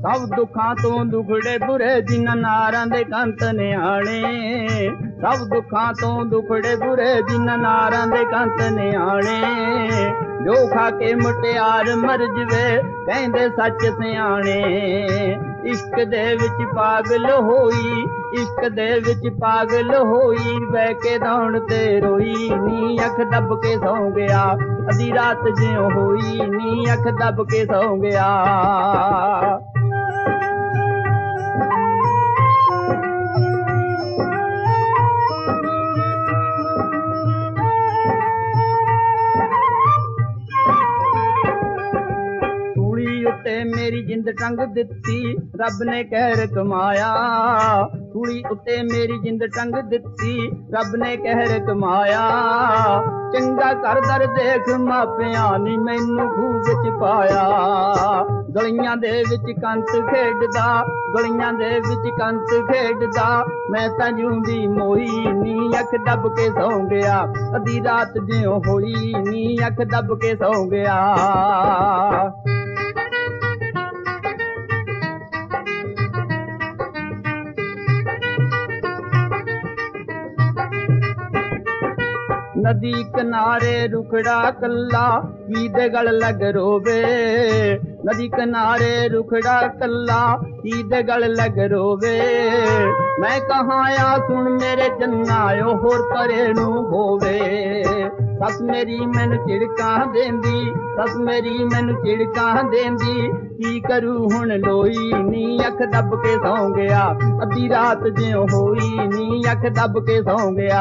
ਸਭ ਦੁੱਖਾਂ ਤੋਂ ਦੁਖੜੇ ਬੁਰੇ ਜਿਨ੍ਹਾਂ ਨਾਰਾਂ ਦੇ ਕੰਤ ਨਿਆਣੇ। ਸਭ ਦੁੱਖਾਂ ਤੋਂ ਦੁਖੜੇ ਬੁਰੇ ਜਿਨ੍ਹਾਂ ਨਾਰਾਂ ਦੇ ਕੰਤ ਨਿਆਣੇ। ਜੋ ਖਾ ਕੇ ਮੁਟਿਆਰ ਮਰ ਜਵੇ ਕਹਿੰਦੇ ਸੱਚ ਸਿਆਣੇ। ਇਸ਼ਕ ਦੇ ਵਿੱਚ ਪਾਗਲ ਹੋਈ, ਇਸ਼ਕ ਦੇ ਵਿੱਚ ਪਾਗਲ ਹੋਈ, ਬਹਿ ਕੇ ਦੌਣ ਤੇ ਰੋਈ ਨੀ ਅੱਖ ਦੱਬ ਕੇ ਸੌਂ ਗਿਆ। ਅੱਧੀ ਰਾਤ ਜਿਉਂ ਹੋਈ ਨੀ ਅੱਖ ਦੱਬ ਕੇ ਸੌਂ ਗਿਆ। ਉੱਤੇ ਮੇਰੀ ਜਿੰਦ ਟੰਗ ਦਿੱਤੀ ਰੱਬ ਨੇ ਕਹਿਰ ਕਮਾਇਆ। ਸੂਲੀ ਉੱਤੇ ਮੇਰੀ ਜਿੰਦ ਟੰਗ ਦਿੱਤੀ ਰੱਬ ਨੇ ਕਹਿਰ ਕਮਾਇਆ। ਚੰਗਾ ਘਰ ਦਰ ਦੇਖ ਮਾਪਿਆਂ ਨੀ ਮੈਨੂੰ ਖੂਹ ਵਿੱਚ ਪਾਇਆ। ਗਲੀਆਂ ਦੇ ਵਿੱਚ ਕੰਤ ਖੇਡਦਾ, ਗਲੀਆਂ ਦੇ ਵਿੱਚ ਕੰਤ ਖੇਡਦਾ, ਮੈਂ ਤਾਂ ਜਿਉਂਦੀ ਮੋਈ ਨੀ ਅੱਖ ਦੱਬ ਕੇ ਸੌਂ ਗਿਆ। ਅੱਧੀ ਰਾਤ ਜਿਉਂ ਹੋਈ ਨੀ ਅੱਖ ਦੱਬ ਕੇ ਸੌਂ ਗਿਆ। नदी किनारे रुखड़ा कल्ला की दे गल लग रोवे। नदी किनारे रुखड़ा कल्ला की दे गल लग रोवे। मैं कहाँ आ सुन मेरे जन्नायो होर करे नू होवे। सस मेरी मैनू झिड़कां देंदी, सस मेरी मैनू झिड़कां देंदी, की करूं हुण लोई नी अख दब के सौं गया। अद्धी रात ज्यों होई नी अख दब के सौं गया।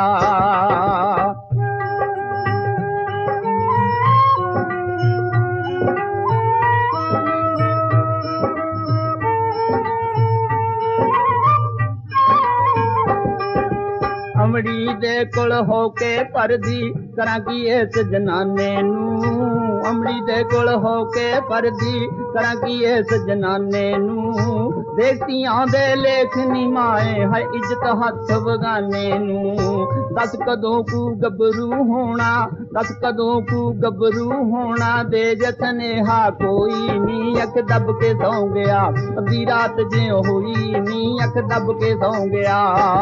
अमड़ी दे कोल होके परदी करां की इस जनाने नू। अमड़ी दे कोल होके परदी करां की इस जनाने नू। देखतियां दे लेख नी माए है इज्जत हथ बगाने नू। दस कदों कू गबरू होना, दस कदों कू गबरू होना, दे जसनेहा कोई नी अख दब के सौं गया। अद्धी रात ज्यों हुई नी अख दब के सौं गया।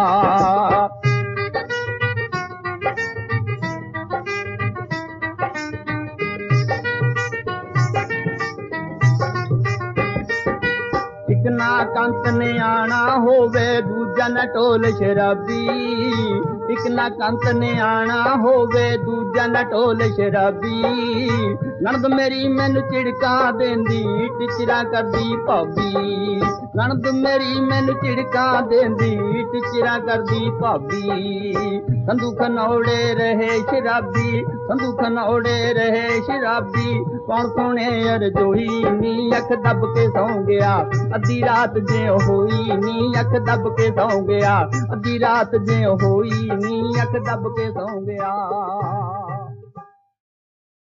एक ना कंत ने आना होवे दूजा न टोल शराबी। एक ना कंत ने आना होवे दूजा न टोल शराबी। नणद मेरी मैनू झिड़कां देंदी टिचरा करदी भाभी। नणद मेरी मैनू झिड़कां देंदी टिचरा करदी भाभी। संधू खनौड़े रहे शराबी, संधू खनौड़े रहे शराबी, कौन सोने अरजोई नी अख दब के सौं गया। अद्धी रात ज्यों होई नी अख दब के सौं गया। अद्धी रात ज्यों होई नी अख दब के सौं गया।